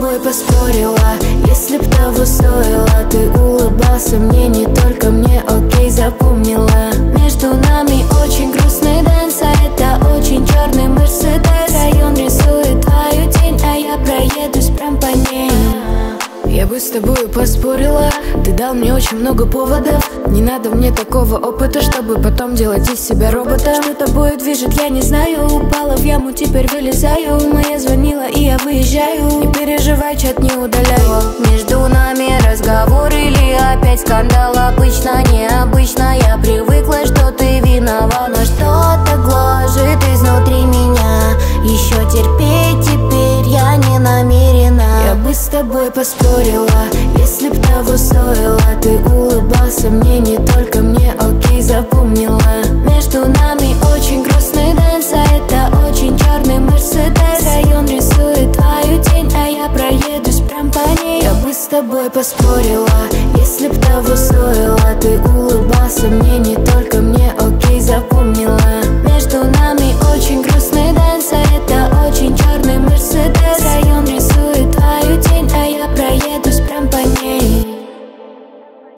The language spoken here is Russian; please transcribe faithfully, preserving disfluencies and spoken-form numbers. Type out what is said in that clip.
тобой поспорила, если б того стоило. Ты улыбался мне, не только мне, окей, запомнила. Между нами очень грустный дэнс, а это очень черный мерседес. Район рисует твою тень, а я проедусь прям по ней. Я бы с тобой поспорила, ты дал мне очень много поводов. Не надо мне такого опыта, чтобы потом делать из себя робота. Что тобой движет, я не знаю. Упала в яму, теперь вылезаю. Моя звонила, и я выезжаю. Не переживай, чат не удаляю. Между нами разговор или опять скандал? Обычно, необычно, я привыкла, что ты виноват. Но что-то гложет изнутри меня. Еще терпеть теперь я не намерена. Я бы с тобой поспорила, если б того стоило. Ты улыбался мне, не только мне, окей, запомнила. Между нами очень грустный дэнс, а это очень черный мерседес. Район рисует твою тень, а я проедусь прям по ней. Я бы с тобой поспорила, если б того стоило. Ты улыбался мне, не только мне, окей, запомнила. Между нами очень